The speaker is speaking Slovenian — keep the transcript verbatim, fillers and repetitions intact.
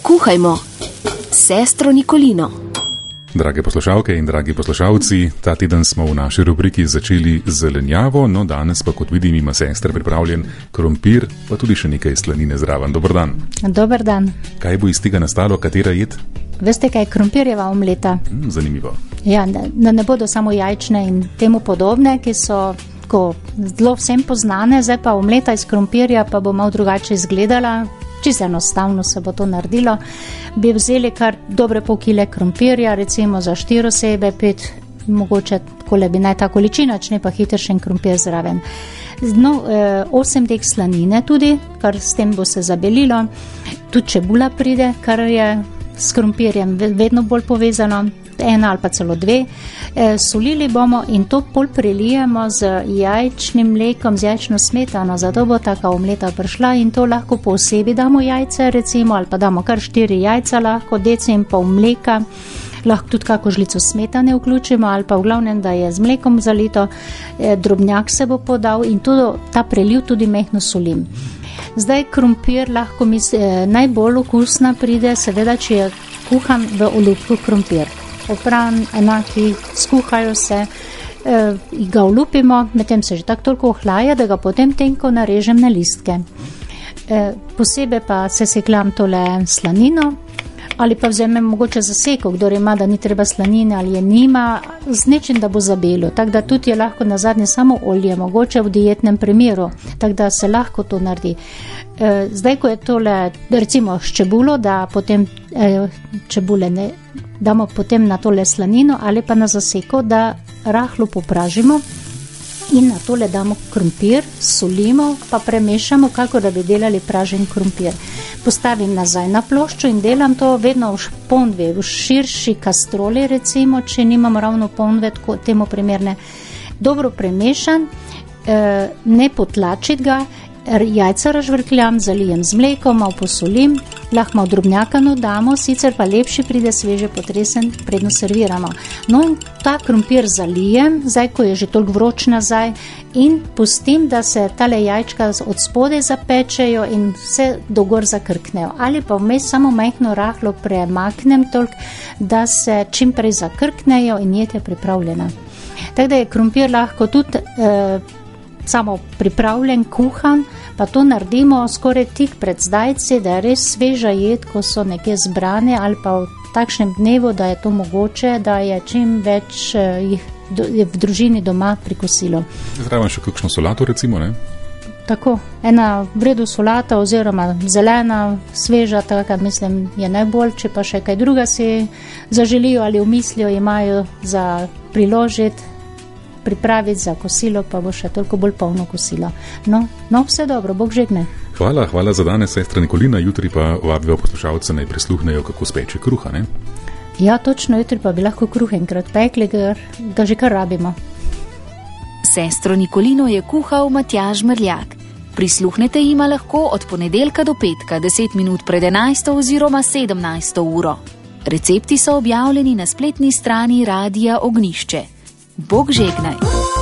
Kuhajmo s sestro Nikolino. Drage poslušalke in dragi poslušalci, ta teden smo v naši rubriki začeli z zelenjavo, no danes pa, kot vidim, ima sestra pripravljen krompir, pa tudi še nekaj slanine zraven. Dober dan. Dober dan. Kaj bo iz tega nastalo, katera jed? Veste kaj, krompirjeva omleta. Hmm, zanimivo. Ja, da ne bodo samo jajčne in temu podobne, ki so tako zelo vsem poznane, zdaj pa omleta iz krompirja pa bo malo drugače izgledala. Čisto enostavno se bo to naredilo. Bi vzeli kar dobre pol kile krompirja, recimo za štiri osebe, pet, mogoče takole bi naj ta količina, če ne pa hitršen krompir zraven. No, osem dek slanine tudi, kar s tem bo se zabelilo. Tudi čebula pride, kar je s krompirjem vedno bolj povezano, ena ali pa celo dve. E, solili bomo in to pol prelijemo z jajčnim mlekom, z jajčno smetano, zato bo taka omleta prišla in to lahko po osebi damo jajce, recimo, ali pa damo kar štiri jajca, lahko deci in pol mleka, lahko tudi kako žlico smetane vključimo ali pa v glavnem, da je z mlekom zalito, e, drobnjak se bo podal in tudi ta preliv tudi mehno solim. Zdaj krompir lahko mi e, najbolj okusna pride, seveda, če je kuhan v olupku krompir. Opran, enaki, skuhajo se, e, ga olupimo, medtem se že tako toliko ohlaja, da ga potem tenko narežem na listke. E, posebej pa se sekljam tole slanino, ali pa vzemem mogoče zaseko, kdor ima, da ni treba slanine ali je nima, z nečim, da bo zabelo, tako da tudi je lahko nazadnje samo olje, mogoče v dietnem primeru, tako da se lahko to naredi. E, zdaj, ko je tole, recimo s čebulo, da potem e, čebule ne damo potem na tole slanino ali pa na zaseko, da rahlo popražimo in na tole damo krompir, solimo, pa premešamo, kako da bi delali pražen krompir. Postavim nazaj na ploščo in delam to vedno v ponvi, v širši kastroli, recimo, če nimam ravno ponve, tako temu primerne. Dobro premešan, eh, ne potlačiti ga, jajca razžvrkljam, zalijem z mlekom, malo posolim, lahko malo drobnjaka dodamo, sicer pa lepši pride sveže potresen, predno serviramo. No in ta krompir zalijem, zdaj ko je že toliko vroč nazaj, in pustim, da se tale jajčka od spode zapečejo in vse dogor zakrknejo. Ali pa vmes samo majhno rahlo premaknem toliko, da se čim prej zakrknejo in jed je pripravljena. Tako da je krompir lahko tudi eh, samo pripravljen, kuhan, pa to naredimo skoraj tik pred zdajci, da je res sveža jed, ko so nekje zbrane, ali pa v takšnem dnevu, da je to mogoče, da je čim več jih v družini doma prikosilo. Zraven še kakšno solato, recimo, ne? Tako, ena v redu solata oziroma zelena, sveža, taka mislim je najbolj, če pa še kaj druga si zaželijo ali v mislijo imajo za priložiti, pripraviti za kosilo, pa bo še toliko bolj polno kosilo. No, no, vse dobro, Bog žegne. Hvala, hvala za danes, sestra Nikolina, jutri pa vabijo poslušalce naj prisluhnejo, kako speče kruha, ne? Ja, točno, jutri pa bi lahko kruh enkrat pekli, ga, ga že kar rabimo. Sestro Nikolino je kuhal Matjaž Mrljak. Prisluhnete jima lahko od ponedeljka do petka, deset minut pred enajsto oziroma sedemnajsto uro. Recepti so objavljeni na spletni strani Radia Ognjišče. Bog žegnaj.